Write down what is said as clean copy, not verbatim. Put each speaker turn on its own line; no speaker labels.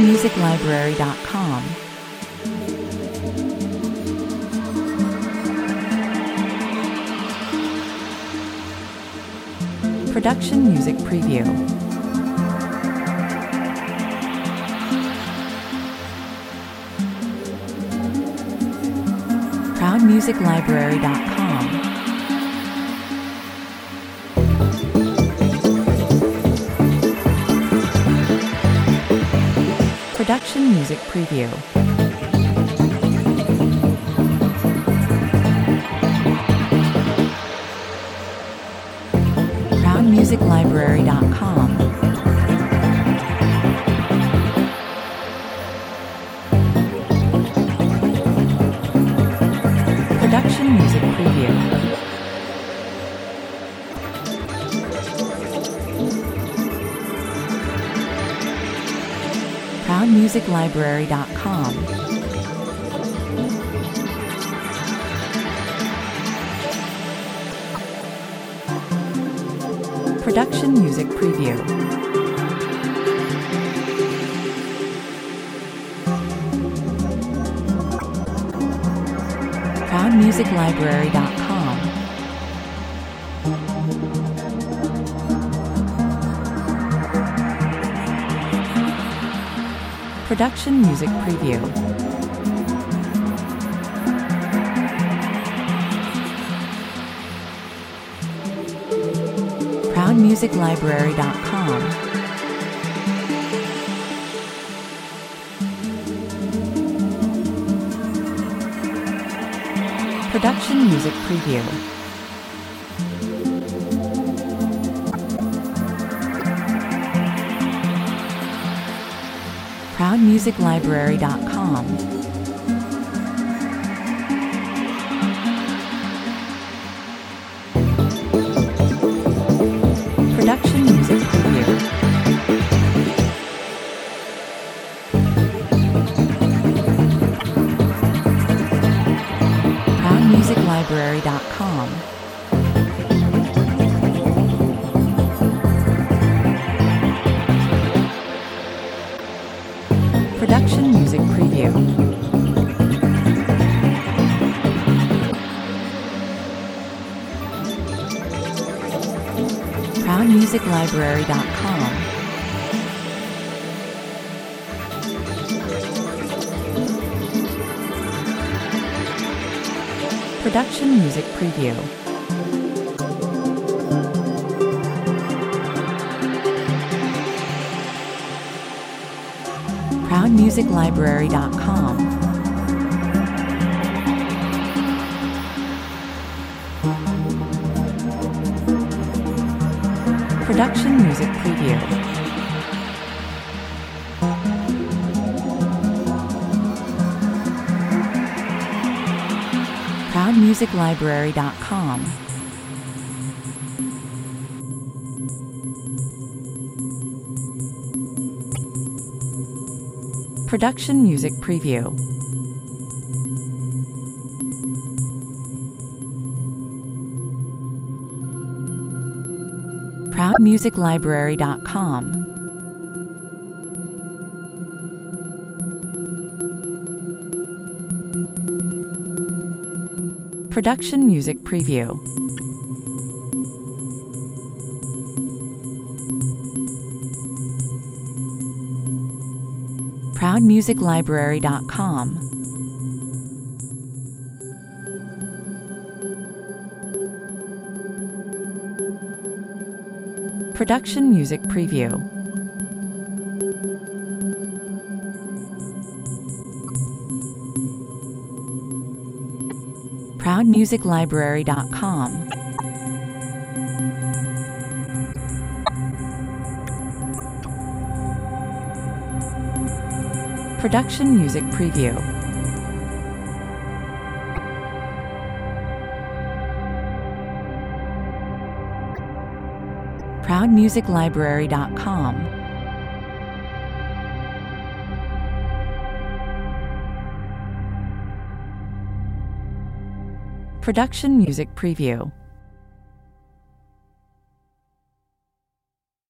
ProudMusicLibrary.com. Production Music Preview. ProudMusicLibrary.com. Production Music Preview. ProudMusicLibrary.com. Production Music Preview. ProudMusicLibrary.com. Production Music Preview. ProudMusicLibrary.com. Production Music Preview. ProudMusicLibrary.com. Production Music Preview. ProudMusicLibrary.com. Production Music Preview. ProudMusicLibrary.com. Production Music Preview. ProudMusicLibrary.com. Production Music Preview. ProudMusicLibrary.com. Production Music Preview. ProudMusicLibrary.com. Production Music Preview. ProudMusicLibrary.com. Production Music Preview. ProudMusicLibrary.com. Production Music Preview. ProudMusicLibrary.com. Production Music Preview. ProudMusicLibrary.com. Production Music Preview.